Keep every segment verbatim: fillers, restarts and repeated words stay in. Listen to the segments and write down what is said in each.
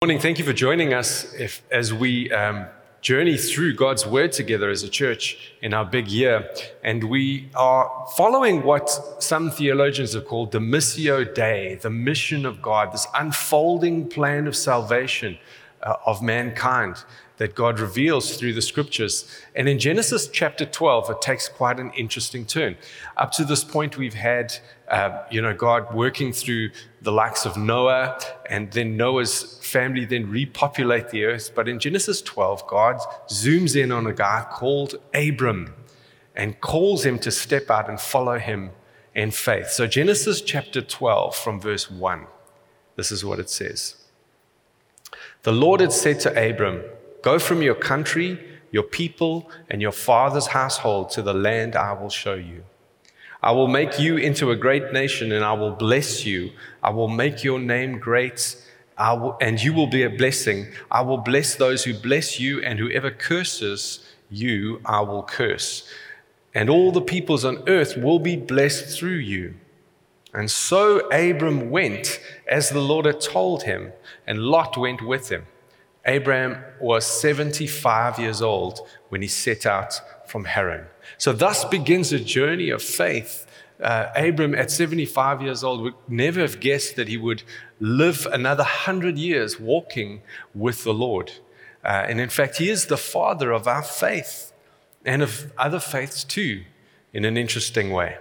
Morning. Thank you for joining us if, as we um, journey through God's Word together as a church in our big year. And we are following what some theologians have called the Missio Dei, the mission of God, this unfolding plan of salvation uh, of mankind that God reveals through the scriptures. And in Genesis chapter twelve, it takes quite an interesting turn. Up to this point, we've had uh, you know, God working through the likes of Noah, and then Noah's family then repopulate the earth. But in Genesis twelve, God zooms in on a guy called Abram and calls him to step out and follow him in faith. So Genesis chapter twelve from verse one, this is what it says. The Lord had said to Abram, "Go from your country, your people, and your father's household to the land I will show you. I will make you into a great nation, and I will bless you. I will make your name great, I will, and you will be a blessing. I will bless those who bless you, and whoever curses you, I will curse. And all the peoples on earth will be blessed through you." And so Abram went as the Lord had told him, and Lot went with him. Abraham was seventy-five years old when he set out from Haran. So thus begins a journey of faith. Uh, Abram at seventy-five years old would never have guessed that he would live another hundred years walking with the Lord. Uh, and in fact, he is the father of our faith and of other faiths too, in an interesting way.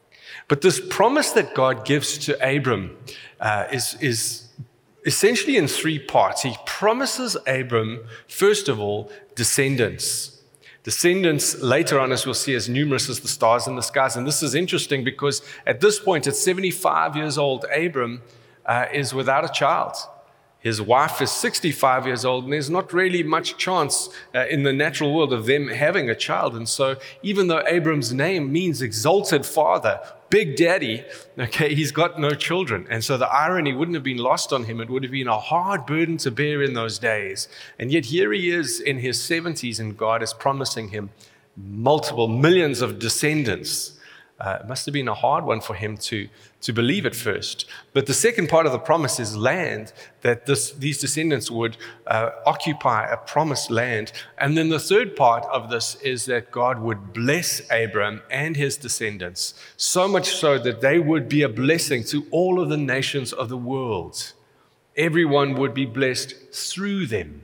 But this promise that God gives to Abram uh, is, is essentially in three parts. He promises Abram, first of all, descendants. Descendants, later on, as we'll see, as numerous as the stars in the skies. And this is interesting because at this point, at seventy-five years old, Abram uh, is without a child. His wife is sixty-five years old, and there's not really much chance uh, in the natural world of them having a child. And so even though Abram's name means exalted father, Big Daddy, okay, he's got no children. And so the irony wouldn't have been lost on him. It would have been a hard burden to bear in those days. And yet here he is in his seventies, and God is promising him multiple millions of descendants. Uh, it must have been a hard one for him to, to believe at first. But the second part of the promise is land, that this, these descendants would uh, occupy a promised land. And then the third part of this is that God would bless Abram and his descendants, so much so that they would be a blessing to all of the nations of the world. Everyone would be blessed through them.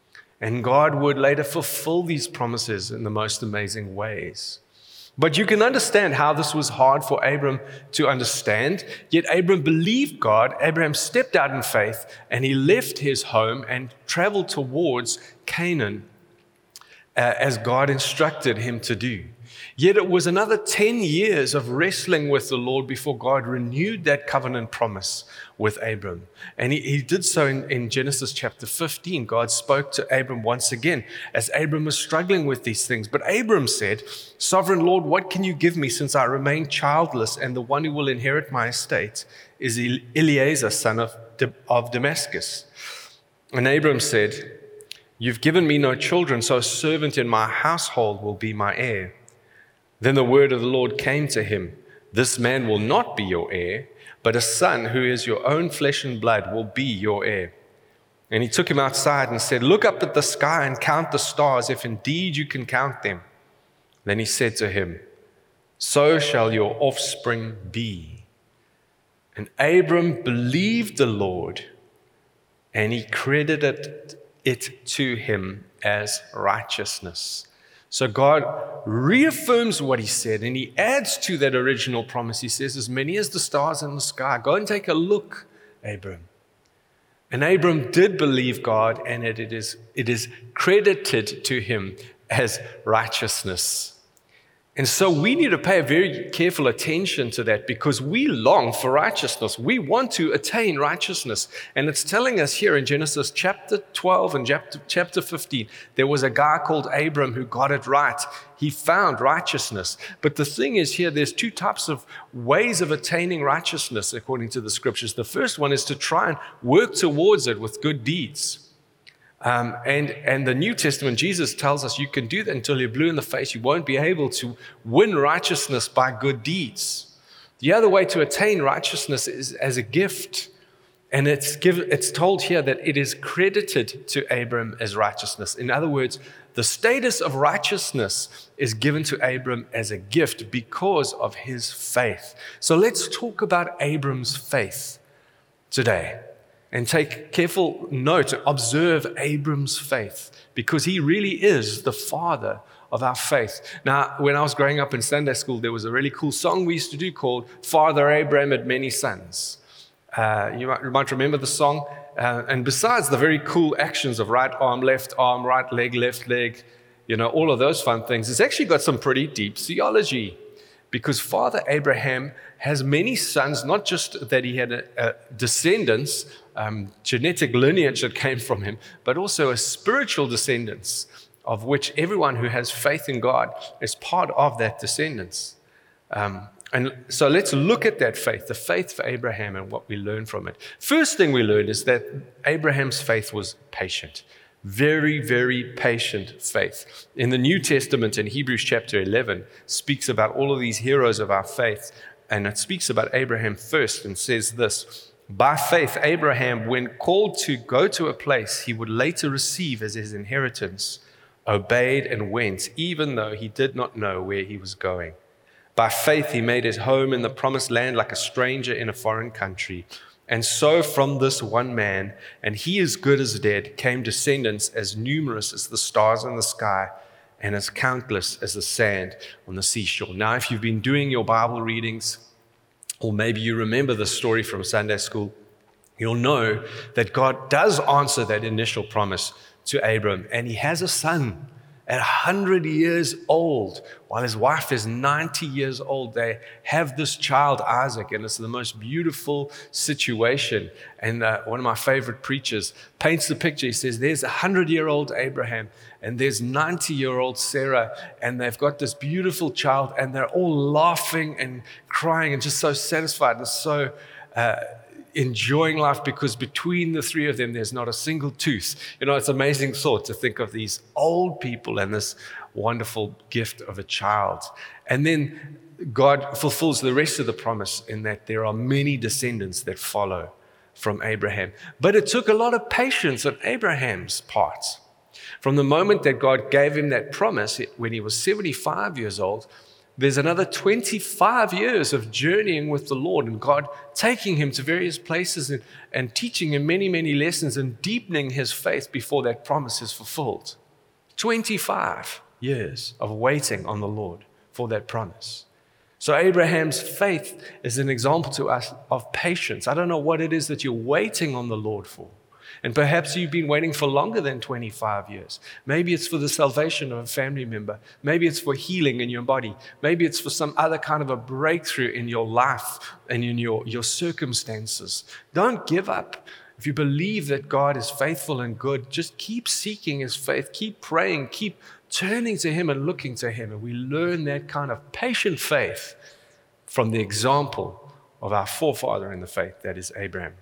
And God would later fulfill these promises in the most amazing ways. But you can understand how this was hard for Abram to understand. Yet Abram believed God. Abraham stepped out in faith, and he left his home and traveled towards Canaan uh, as God instructed him to do. Yet it was another ten years of wrestling with the Lord before God renewed that covenant promise with Abram. And he, he did so in, in Genesis chapter fifteen. God spoke to Abram once again as Abram was struggling with these things. But Abram said, "Sovereign Lord, what can you give me since I remain childless, and the one who will inherit my estate is Eliezer, son of, of Damascus?" And Abram said, "You've given me no children, so a servant in my household will be my heir." Then the word of the Lord came to him, "This man will not be your heir, but a son who is your own flesh and blood will be your heir." And he took him outside and said, "Look up at the sky and count the stars, if indeed you can count them." Then he said to him, "So shall your offspring be." And Abram believed the Lord, and he credited it to him as righteousness. So God reaffirms what he said, and he adds to that original promise. He says, "As many as the stars in the sky, go and take a look, Abram." And Abram did believe God, and it is, it is credited to him as righteousness. And so we need to pay very careful attention to that, because we long for righteousness. We want to attain righteousness. And it's telling us here in Genesis chapter twelve and chapter, chapter fifteen, there was a guy called Abram who got it right. He found righteousness. But the thing is here, there's two types of ways of attaining righteousness according to the scriptures. The first one is to try and work towards it with good deeds. Um, and, and the New Testament, Jesus tells us you can do that until you're blue in the face. You won't be able to win righteousness by good deeds. The other way to attain righteousness is as a gift. And it's given, it's told here that it is credited to Abram as righteousness. In other words, the status of righteousness is given to Abram as a gift because of his faith. So let's talk about Abram's faith today and take careful note, observe Abram's faith, because he really is the father of our faith. Now, when I was growing up in Sunday school, there was a really cool song we used to do called Father Abraham Had Many Sons. Uh, you, might, you might remember the song. Uh, and besides the very cool actions of right arm, left arm, right leg, left leg, you know, all of those fun things, it's actually got some pretty deep theology. Because Father Abraham has many sons, not just that he had a, a descendants, um, genetic lineage that came from him, but also a spiritual descendants, of which everyone who has faith in God is part of that descendants. Um, and so let's look at that faith, the faith for Abraham and what we learn from it. First thing we learn is that Abraham's faith was patient. Very, very patient faith. In the New Testament, in Hebrews chapter eleven, speaks about all of these heroes of our faith, and it speaks about Abraham first and says this: by faith, Abraham, when called to go to a place he would later receive as his inheritance, obeyed and went, even though he did not know where he was going. By faith, he made his home in the promised land like a stranger in a foreign country. And so from this one man, and he as good as dead, came descendants as numerous as the stars in the sky and as countless as the sand on the seashore. Now, if you've been doing your Bible readings, or maybe you remember the story from Sunday school, you'll know that God does answer that initial promise to Abram, and he has a son at one hundred years old, while his wife is ninety years old. They have this child, Isaac, and it's the most beautiful situation. And uh, one of my favorite preachers paints the picture. He says, there's a hundred-year-old Abraham, and there's ninety-year-old Sarah, and they've got this beautiful child, and they're all laughing and crying and just so satisfied and so uh, enjoying life, because between the three of them, there's not a single tooth. You know, it's an amazing thought to think of these old people and this wonderful gift of a child. And then God fulfills the rest of the promise in that there are many descendants that follow from Abraham. But it took a lot of patience on Abraham's part. From the moment that God gave him that promise, when he was seventy-five years old, there's another twenty-five years of journeying with the Lord, and God taking him to various places and, and teaching him many, many lessons and deepening his faith before that promise is fulfilled. twenty-five years of waiting on the Lord for that promise. So Abraham's faith is an example to us of patience. I don't know what it is that you're waiting on the Lord for. And perhaps you've been waiting for longer than twenty-five years. Maybe it's for the salvation of a family member. Maybe it's for healing in your body. Maybe it's for some other kind of a breakthrough in your life and in your, your circumstances. Don't give up. If you believe that God is faithful and good, just keep seeking his faith. Keep praying. Keep turning to him and looking to him. And we learn that kind of patient faith from the example of our forefather in the faith, that is Abraham.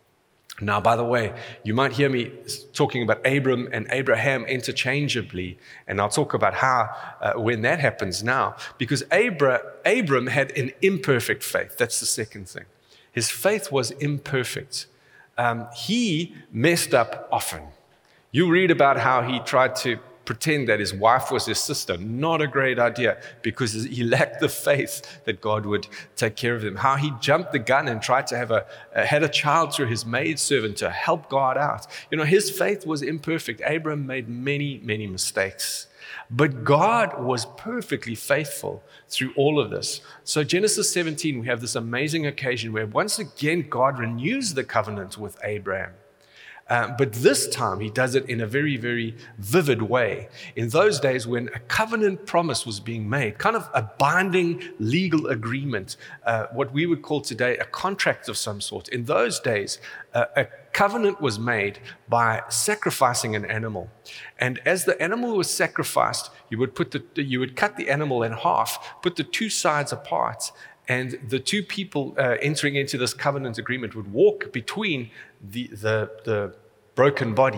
Now, by the way, you might hear me talking about Abram and Abraham interchangeably, and I'll talk about how, uh, when that happens now, because Abra, Abram had an imperfect faith. That's the second thing. His faith was imperfect. Um, he messed up often. You read about how he tried to pretend that his wife was his sister. Not a great idea, because he lacked the faith that God would take care of him. How he jumped the gun and tried to have a, uh, had a child through his maidservant to help God out. You know, his faith was imperfect. Abram made many, many mistakes. But God was perfectly faithful through all of this. So Genesis seventeen, we have this amazing occasion where once again God renews the covenant with Abraham. Uh, but this time, he does it in a very, very vivid way. In those days, when a covenant promise was being made, kind of a binding legal agreement, uh, what we would call today a contract of some sort. In those days, uh, a covenant was made by sacrificing an animal. And as the animal was sacrificed, you would put the, you would cut the animal in half, put the two sides apart, and the two people uh, entering into this covenant agreement would walk between the, the, the broken body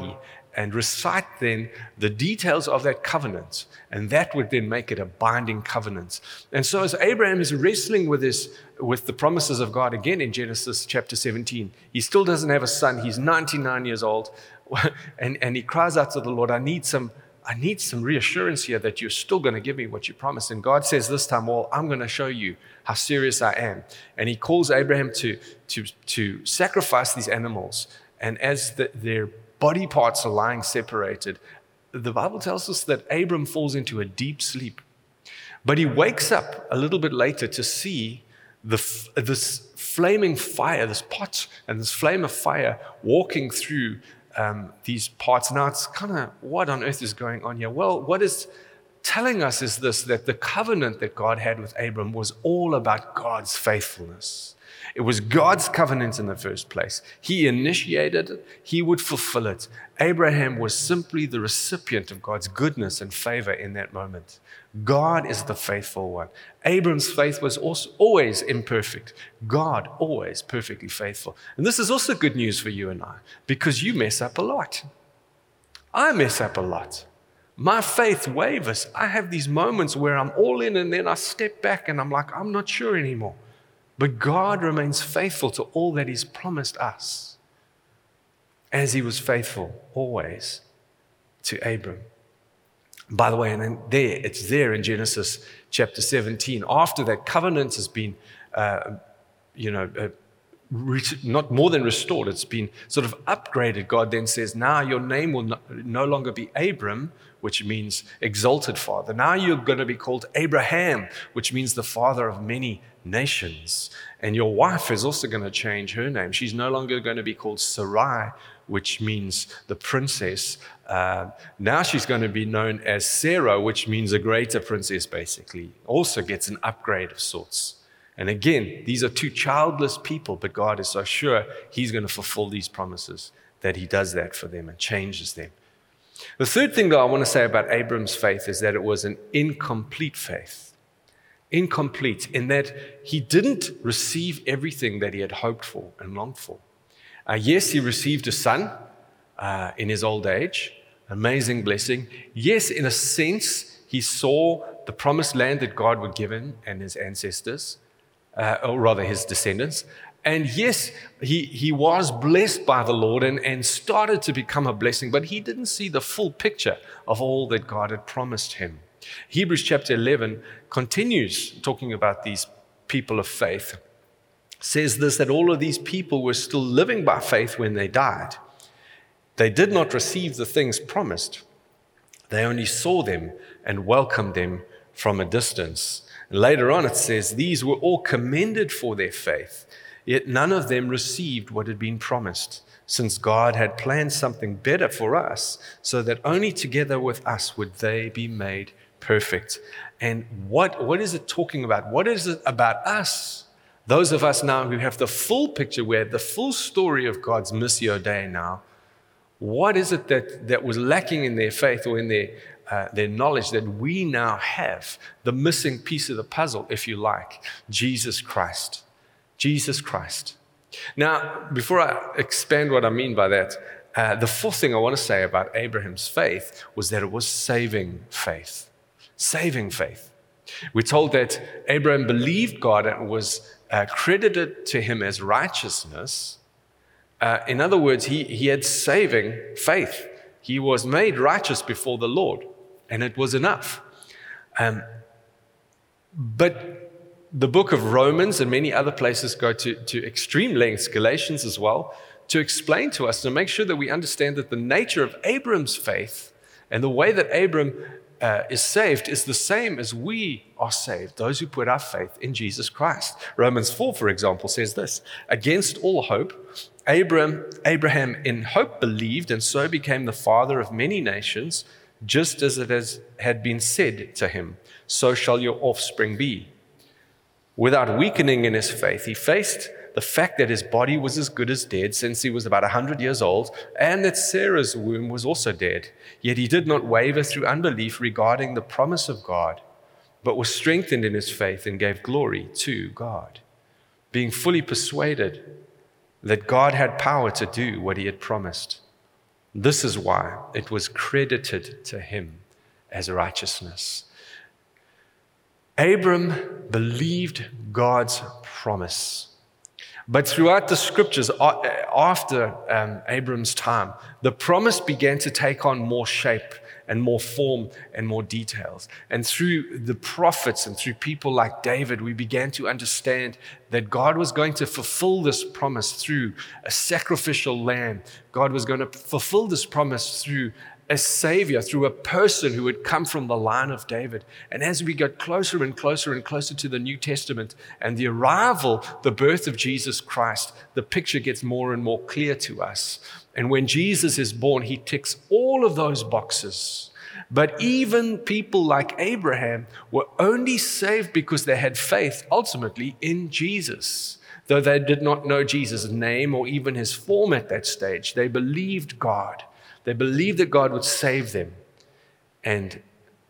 and recite then the details of that covenant, and that would then make it a binding covenant. And so as Abraham is wrestling with this, with the promises of God again in Genesis chapter seventeen, he still doesn't have a son. He's ninety-nine years old, and, and he cries out to the Lord, I need some I need some reassurance here that you're still going to give me what you promised. And God says this time, well, I'm going to show you how serious I am. And he calls Abraham to, to, to sacrifice these animals. And as the, their body parts are lying separated, the Bible tells us that Abram falls into a deep sleep. But he wakes up a little bit later to see the, this flaming fire, this pot and this flame of fire walking through Um, these parts. Now it's kind of, what on earth is going on here? Well, what is telling us is this, that the covenant that God had with Abram was all about God's faithfulness. It was God's covenant in the first place. He initiated it. He would fulfill it. Abraham was simply the recipient of God's goodness and favor in that moment. God is the faithful one. Abram's faith was also always imperfect. God always perfectly faithful. And this is also good news for you and I, because you mess up a lot. I mess up a lot. My faith wavers. I have these moments where I'm all in and then I step back and I'm like, I'm not sure anymore. But God remains faithful to all that He's promised us, as He was faithful always to Abram. By the way, and then there, it's there in Genesis chapter seventeen. After that covenant has been, uh, you know, uh, re- not more than restored, it's been sort of upgraded. God then says, now your name will no, no longer be Abram, which means exalted father. Now you're going to be called Abraham, which means the father of many nations. And your wife is also going to change her name. She's no longer going to be called Sarai, which means the princess. Uh, now she's going to be known as Sarah, which means a greater princess, basically. Also gets an upgrade of sorts. And again, these are two childless people, but God is so sure He's going to fulfill these promises that He does that for them and changes them. The third thing that I want to say about Abram's faith is that it was an incomplete faith. Incomplete in that he didn't receive everything that he had hoped for and longed for. Uh, yes, he received a son uh, in his old age, amazing blessing. Yes, in a sense, he saw the promised land that God would give him and his ancestors, uh, or rather his descendants. And yes, he, he was blessed by the Lord and, and started to become a blessing, but he didn't see the full picture of all that God had promised him. Hebrews chapter eleven continues talking about these people of faith. Says this, that all of these people were still living by faith when they died. They did not receive the things promised. They only saw them and welcomed them from a distance. And later on it says, these were all commended for their faith, yet none of them received what had been promised, since God had planned something better for us, so that only together with us would they be made perfect. And what, what is it talking about? What is it about us? Those of us now who have the full picture, we have the full story of God's Missio Dei now. What is it that, that was lacking in their faith or in their, uh, their knowledge that we now have? The missing piece of the puzzle, if you like, Jesus Christ. Jesus Christ. Now, before I expand what I mean by that, uh, the fourth thing I want to say about Abraham's faith was that it was saving faith. Saving faith. We're told that Abraham believed God and it was uh, credited to him as righteousness. Uh, in other words, he, he had saving faith. He was made righteous before the Lord, and it was enough. Um, but the book of Romans and many other places go to, to extreme lengths, Galatians as well, to explain to us, to make sure that we understand that the nature of Abraham's faith and the way that Abram Uh, is saved is the same as we are saved, those who put our faith in Jesus Christ. Romans four, for example, says this, against all hope, Abraham, Abraham in hope believed and so became the father of many nations, just as it has, had been said to him, so shall your offspring be. Without weakening in his faith, he faced the fact that his body was as good as dead since he was about one hundred years old, and that Sarah's womb was also dead. Yet he did not waver through unbelief regarding the promise of God, but was strengthened in his faith and gave glory to God, being fully persuaded that God had power to do what he had promised. This is why it was credited to him as righteousness. Abram believed God's promise. But throughout the scriptures, after um, Abram's time, the promise began to take on more shape and more form and more details. And through the prophets and through people like David, we began to understand that God was going to fulfill this promise through a sacrificial lamb. God was going to fulfill this promise through a savior, through a person who would come from the line of David. And as we get closer and closer and closer to the New Testament and the arrival, the birth of Jesus Christ, the picture gets more and more clear to us. And when Jesus is born, he ticks all of those boxes. But even people like Abraham were only saved because they had faith ultimately in Jesus. Though they did not know Jesus' name or even his form at that stage, they believed God. They believed that God would save them, and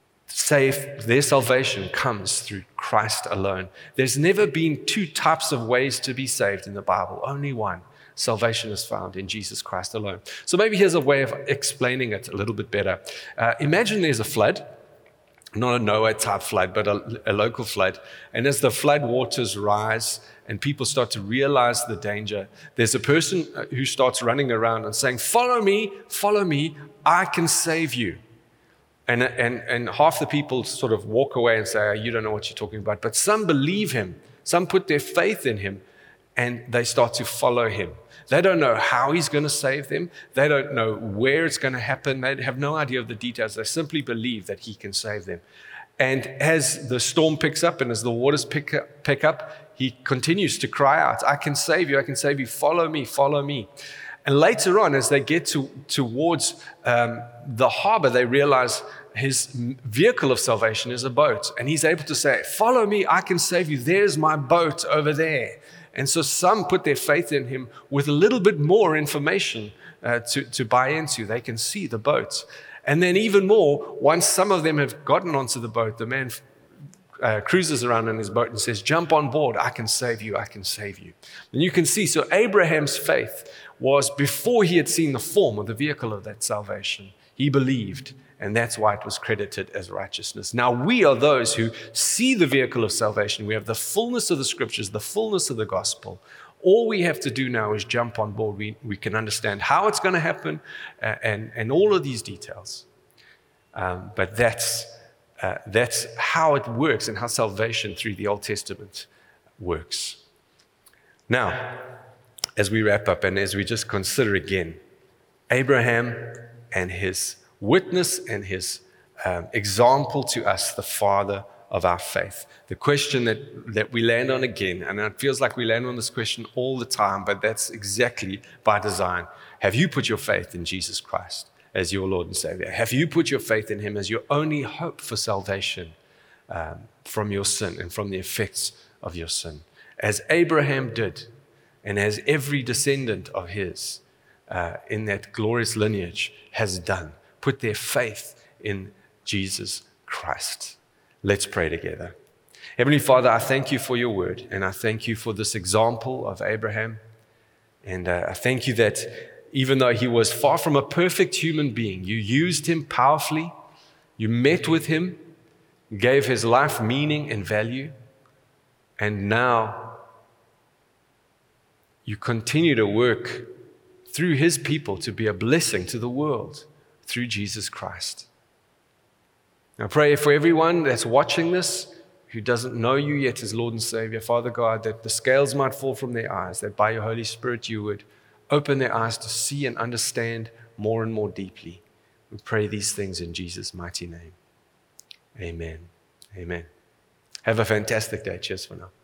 save their salvation comes through Christ alone. There's never been two types of ways to be saved in the Bible, only one. Salvation is found in Jesus Christ alone. So maybe here's a way of explaining it a little bit better. Uh, imagine there's a flood, not a Noah type flood, but a, a local flood. And as the flood waters rise and people start to realize the danger, there's a person who starts running around and saying, follow me, follow me, I can save you. And, and, and half the people sort of walk away and say, oh, you don't know what you're talking about. But some believe him. Some put their faith in him and they start to follow him. They don't know how he's going to save them. They don't know where it's going to happen. They have no idea of the details. They simply believe that he can save them. And as the storm picks up and as the waters pick up, pick up, he continues to cry out, I can save you, I can save you, follow me, follow me. And later on, as they get to, towards um, the harbor, they realize his vehicle of salvation is a boat. And he's able to say, follow me, I can save you, there's my boat over there. And so some put their faith in him with a little bit more information uh, to, to buy into. They can see the boat. And then even more, once some of them have gotten onto the boat, the man uh, cruises around in his boat and says, jump on board, I can save you, I can save you. And you can see, so Abraham's faith was before he had seen the form or the vehicle of that salvation. He believed, and that's why it was credited as righteousness. Now we are those who see the vehicle of salvation. We have the fullness of the scriptures, the fullness of the gospel. All we have to do now is jump on board. We, we can understand how it's going to happen uh, and, and all of these details. Um, but that's, uh, that's how it works and how salvation through the Old Testament works. Now, as we wrap up and as we just consider again, Abraham and his witness and his um, example to us, the father of our faith. The question that, that we land on again, and it feels like we land on this question all the time, but that's exactly by design. Have you put your faith in Jesus Christ as your Lord and Savior? Have you put your faith in him as your only hope for salvation um, from your sin and from the effects of your sin? As Abraham did, and as every descendant of his uh, in that glorious lineage has done, put their faith in Jesus Christ. Let's pray together. Heavenly Father, I thank you for your word, and I thank you for this example of Abraham. And uh, I thank you that even though he was far from a perfect human being, you used him powerfully, you met with him, gave his life meaning and value, and now you continue to work through his people to be a blessing to the world through Jesus Christ. I pray for everyone that's watching this who doesn't know you yet as Lord and Savior, Father God, that the scales might fall from their eyes, that by your Holy Spirit you would open their eyes to see and understand more and more deeply. We pray these things in Jesus' mighty name. Amen. Amen. Have a fantastic day. Cheers for now.